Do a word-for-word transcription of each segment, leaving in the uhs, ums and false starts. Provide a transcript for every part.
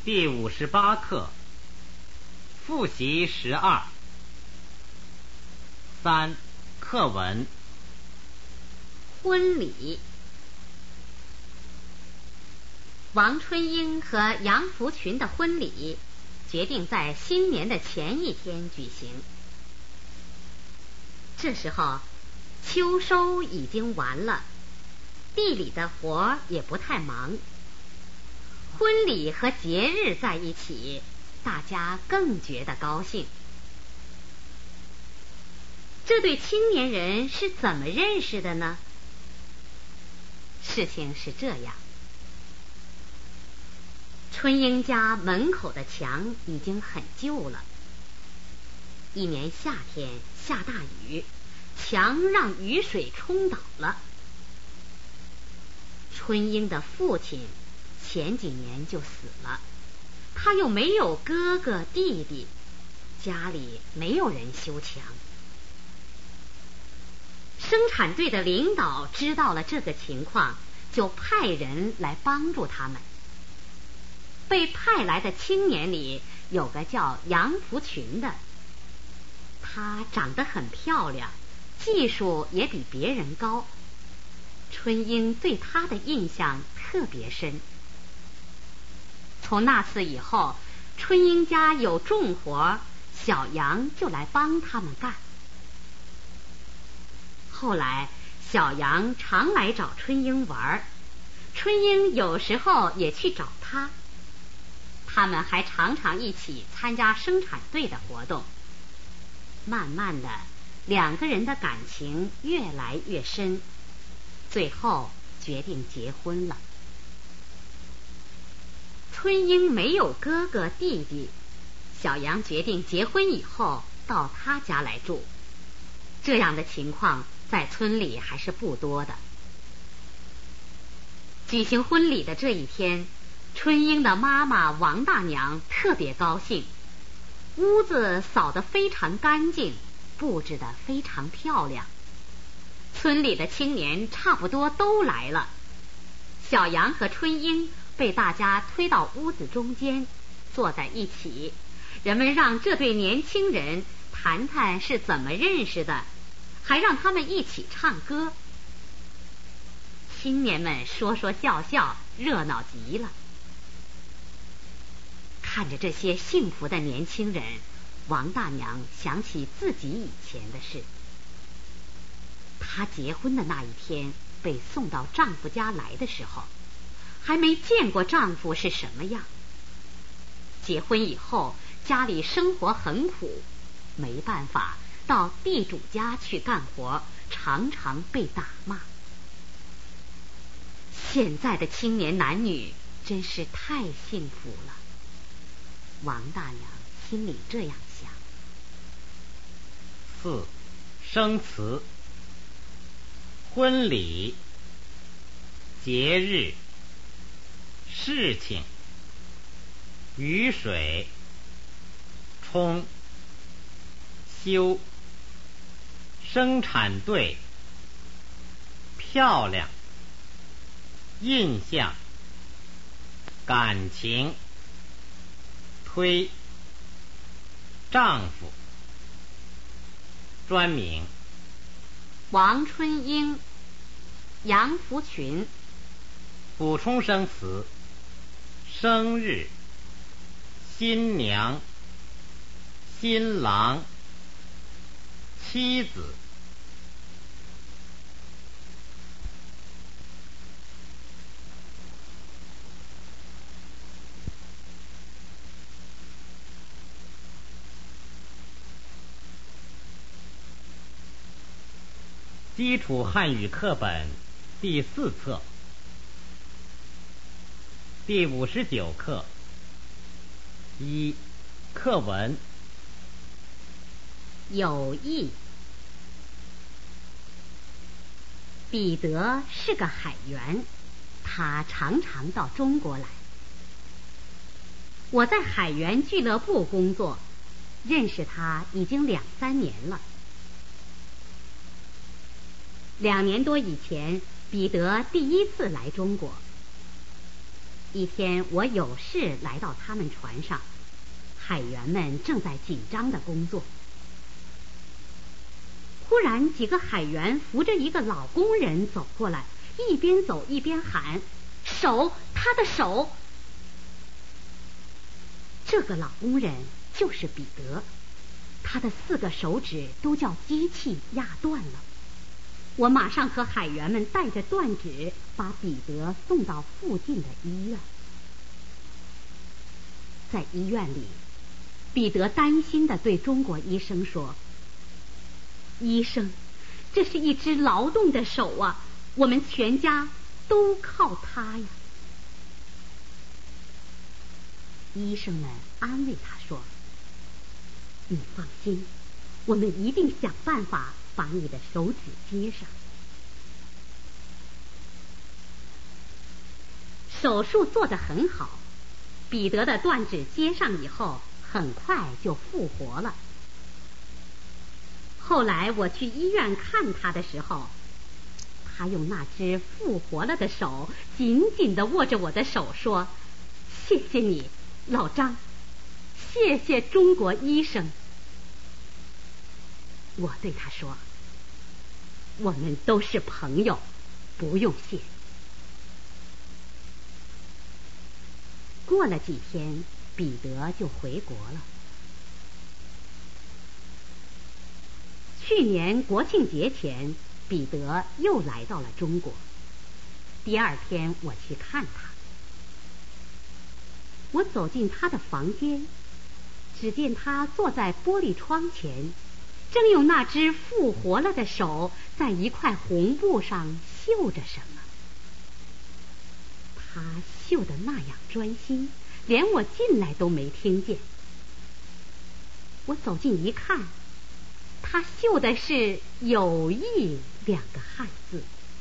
第五十八课，复习十二。三、课文。 婚礼。王春英和杨福群的婚礼决定在新年的前一天举行。这时候秋收已经完了，地里的活也不太忙，婚礼和节日在一起，大家更觉得高兴。这对青年人是怎么认识的呢？事情是这样，春英家门口的墙已经很旧了。一年夏天下大雨，墙让雨水冲倒了。春英的父亲前几年就死了，他又没有哥哥弟弟，家里没有人修墙。生产队的领导知道了这个情况，就派人来帮助他们。被派来的青年里有个叫杨福群的，她长得很漂亮，技术也比别人高。春英对她的印象特别深。从那次以后，春英家有重活，小杨就来帮他们干。后来小杨常来找春英玩，春英有时候也去找他。他们还常常一起参加生产队的活动。慢慢的，两个人的感情越来越深，最后决定结婚了。春英没有哥哥弟弟，小杨决定结婚以后到他家来住。这样的情况在村里还是不多的。举行婚礼的这一天，春英的妈妈王大娘特别高兴，屋子扫得非常干净，布置得非常漂亮。村里的青年差不多都来了，小杨和春英被大家推到屋子中间，坐在一起。人们让这对年轻人谈谈是怎么认识的，还让他们一起唱歌。青年们说说笑笑，热闹极了。看着这些幸福的年轻人，王大娘想起自己以前的事。她结婚的那一天被送到丈夫家来的时候，还没见过丈夫是什么样。结婚以后，家里生活很苦，没办法到地主家去干活，常常被打骂。现在的青年男女真是太幸福了，王大娘心里这样想。 四、生词。婚礼、节日、事情、雨水、冲、修、生产队、漂亮、印象、感情、推、丈夫。专名： 王春英、杨福群。 补充生词：生日、新娘、新郎、妻子。基础汉语课本第四册第五十九课。一、课文。 友谊。彼得是个海员，他常常到中国来。我在海员俱乐部工作，认识他已经两三年了。两年多以前，彼得第一次来中国。 一天，我有事来到他们船上，海员们正在紧张地工作。忽然，几个海员扶着一个老工人走过来，一边走一边喊：“手，他的手！”这个老工人就是彼得，他的四个手指都叫机器压断了。我马上和海员们带着断指，把彼得送到附近的医院。在医院里，彼得担心地对中国医生说：“医生，这是一只劳动的手啊，我们全家都靠它呀。”医生们安慰他说：“你放心，我们一定想办法把你的手指接上。”手术做得很好，彼得的断指接上以后，很快就复活了。后来我去医院看他的时候，他用那只复活了的手紧紧地握着我的手说：“谢谢你，老张，谢谢中国医生。”我对他说：“我们都是朋友，不用谢。”过了几天，彼得就回国了。去年国庆节前，彼得又来到了中国。第二天我去看他，我走进他的房间，只见他坐在玻璃窗前，正用那只复活了的手在一块红布上绣着什么。他绣得那样专心，连我进来都没听见。我走近一看，他绣的是友谊两个汉字。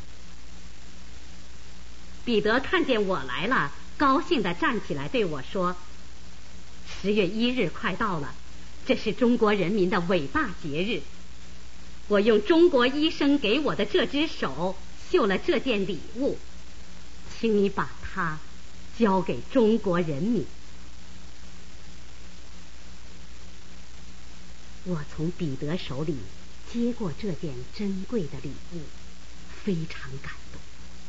彼得看见我来了，高兴地站起来对我说：“十月一日快到了，这是中国人民的伟大节日。我用中国医生给我的这只手绣了这件礼物，请你把它交给中国人民。”我从彼得手里接过这件珍贵的礼物，非常感动。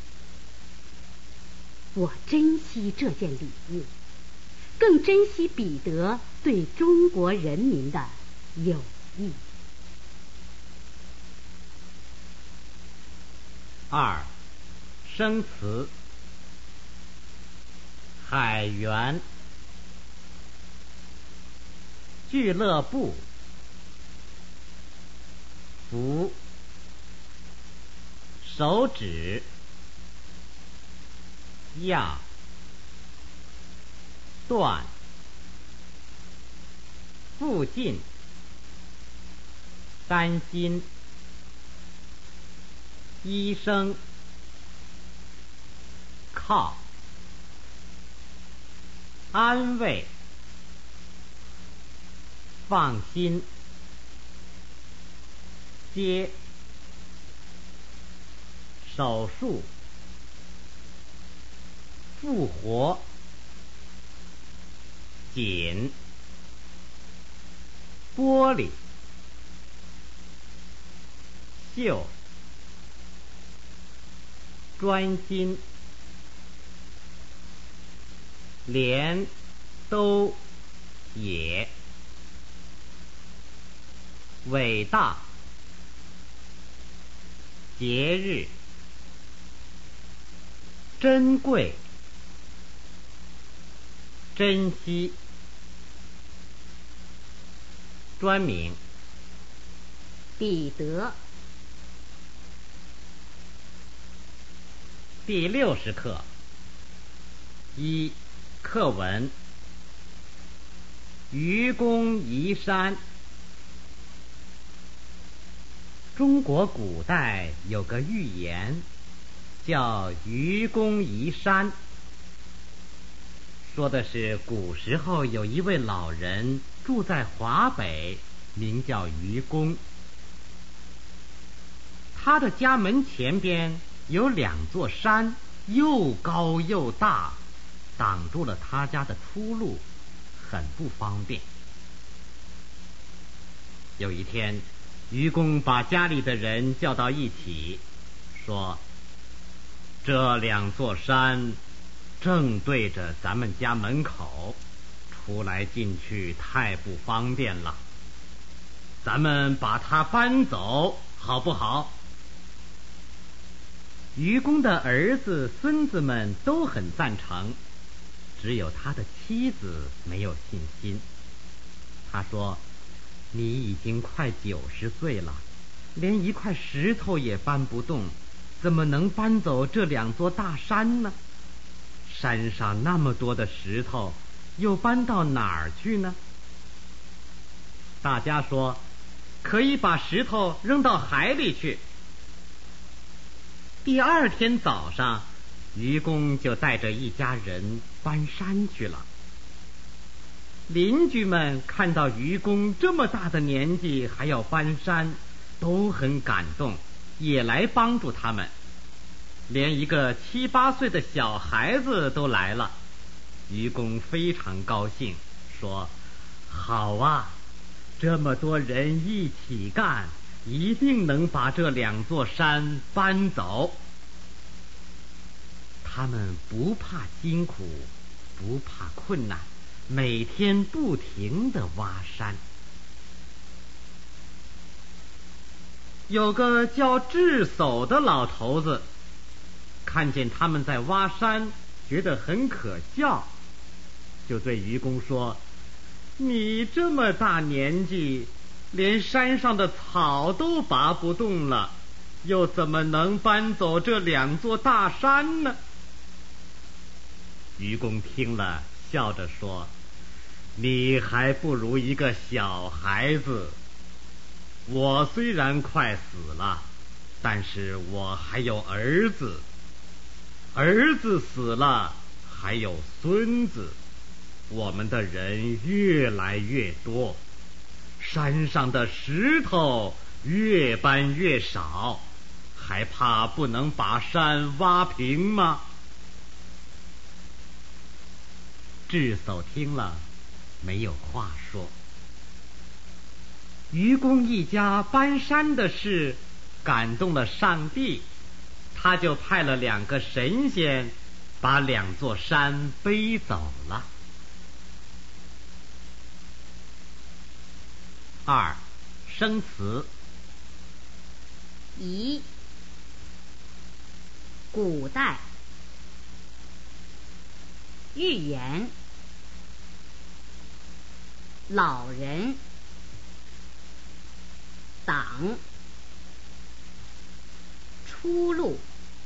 我珍惜这件礼物，更珍惜彼得对中国人民的友谊。 二、生词。海员，俱乐部，扶，手指，压，断，附近，担心，医生，靠，安慰，放心，接，手术，复活，紧，玻璃，绣，专心，连，都，也，伟大，节日，珍贵，珍惜，专名， 彼得。 第六十课。一、课文。愚公移山。中国古代有个寓言，叫愚公移山，说的是古时候有一位老人住在华北，名叫愚公。他的家门前边有两座山，又高又大， 挡住了他家的出路，很不方便。有一天，愚公把家里的人叫到一起，说：这两座山正对着咱们家门口，出来进去太不方便了，咱们把它搬走好不好？愚公的儿子孙子们都很赞成，只有他的妻子没有信心。他说：你已经快九十岁了，连一块石头也搬不动，怎么能搬走这两座大山呢？山上那么多的石头，又搬到哪儿去呢？大家说，可以把石头扔到海里去。第二天早上，愚公就带着一家人搬山去了。邻居们看到愚公这么大的年纪还要搬山，都很感动，也来帮助他们。连一个七八岁的小孩子都来了。愚公非常高兴，说：好啊，这么多人一起干，一定能把这两座山搬走。他们不怕辛苦，不怕困难，每天不停地挖山。有个叫智叟的老头子，看见他们在挖山，觉得很可笑，就对愚公说：你这么大年纪，连山上的草都拔不动了，又怎么能搬走这两座大山呢？愚公听了，笑着说：你还不如一个小孩子。我虽然快死了，但是我还有儿子，儿子死了，还有孙子，我们的人越来越多，山上的石头越搬越少，还怕不能把山挖平吗？智叟听了，没有话说。愚公一家搬山的事感动了上帝，他就派了两个神仙，把两座山背走了。二、生词。 一、古代。寓言。老人。党。出路。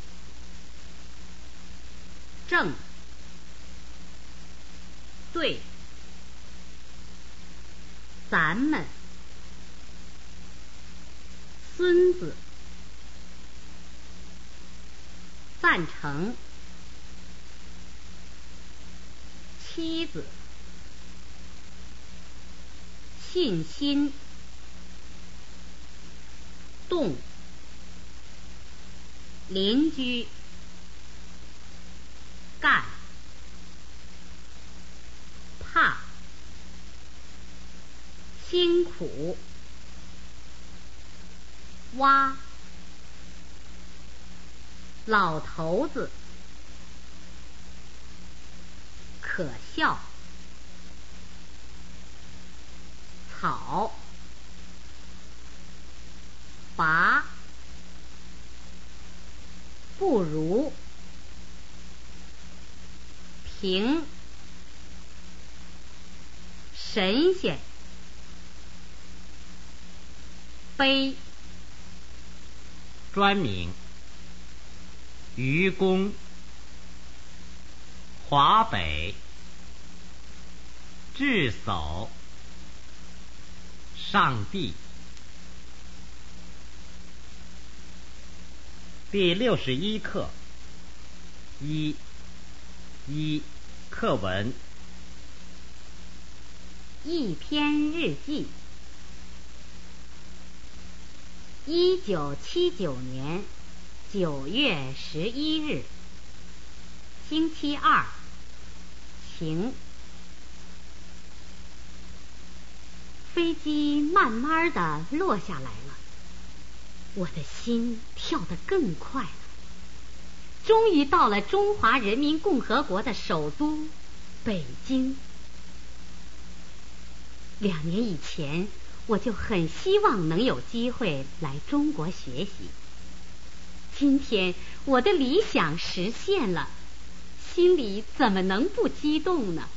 正。对。咱们。孙子。赞成。妻子。信心。动。邻居。干。怕。辛苦。挖。老头子。可笑。草。拔。不如。平。神仙。碑。 专名。愚公。华北。智叟。上帝。第六十一课。一一课文。 一篇日记。一九七九年九月十一日，星期二。 晴。飞机慢慢地落下来了，我的心跳得更快了。终于到了中华人民共和国的首都北京。两年以前，我就很希望能有机会来中国学习。今天我的理想实现了，心里怎么能不激动呢？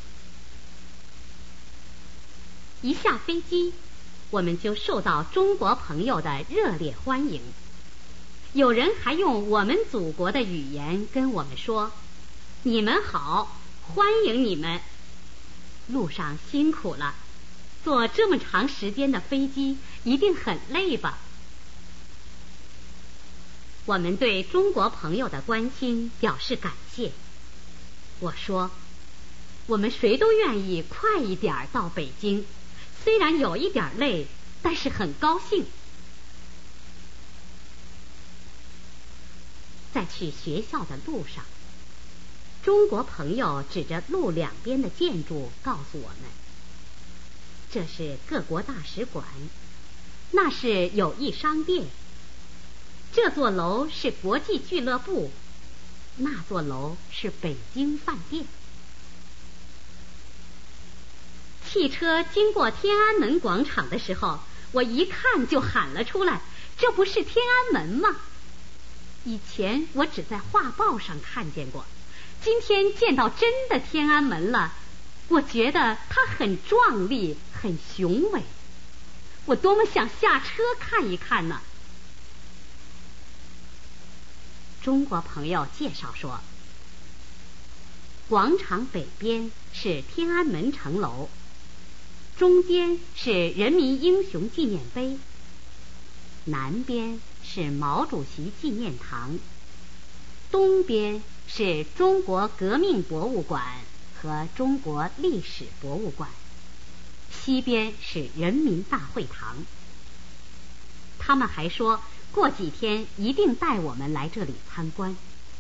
一下飞机，我们就受到中国朋友的热烈欢迎。有人还用我们祖国的语言跟我们说：“你们好，欢迎你们。”路上辛苦了，坐这么长时间的飞机一定很累吧？我们对中国朋友的关心表示感谢。我说，我们谁都愿意快一点到北京，虽然有一点累，但是很高兴。在去学校的路上，中国朋友指着路两边的建筑告诉我们，这是各国大使馆，那是友谊商店，这座楼是国际俱乐部，那座楼是北京饭店。汽车经过天安门广场的时候，我一看就喊了出来，这不是天安门吗？以前我只在画报上看见过，今天见到真的天安门了，我觉得它很壮丽，很雄伟，我多么想下车看一看呢。中国朋友介绍说，广场北边是天安门城楼，中间是人民英雄纪念碑，南边是毛主席纪念堂，东边是中国革命博物馆和中国历史博物馆，西边是人民大会堂。他们还说过几天一定带我们来这里参观。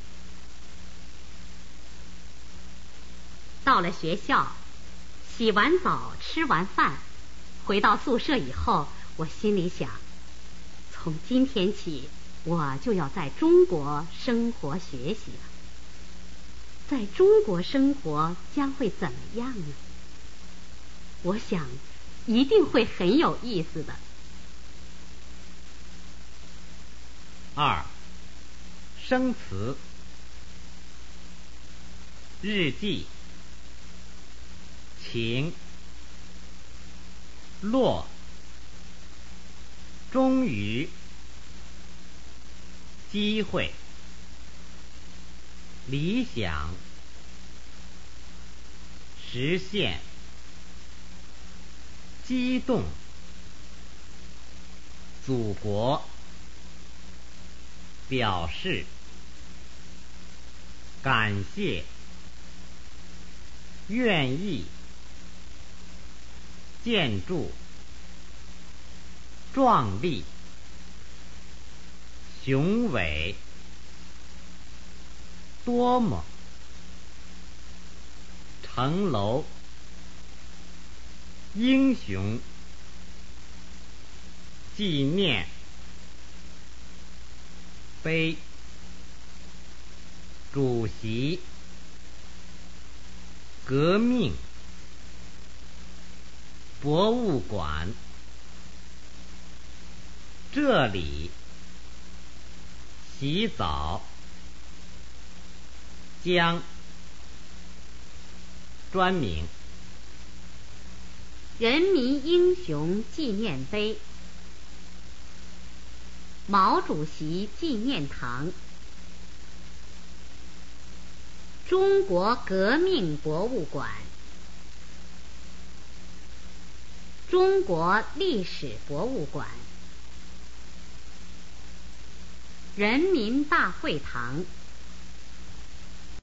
到了学校，洗完澡吃完饭，回到宿舍以后，我心里想，从今天起我就要在中国生活学习了。在中国生活将会怎么样呢？我想一定会很有意思的。 二、生词。日记。晴。落。终于。机会。理想。实现。激动。祖国。表示。感谢。愿意。建筑。壮丽。雄伟。多么。城楼。英雄。纪念。碑。主席。革命。博物馆。这里。洗澡。将。专名。 人民英雄纪念碑。毛主席纪念堂。中国革命博物馆。中国历史博物馆。人民大会堂。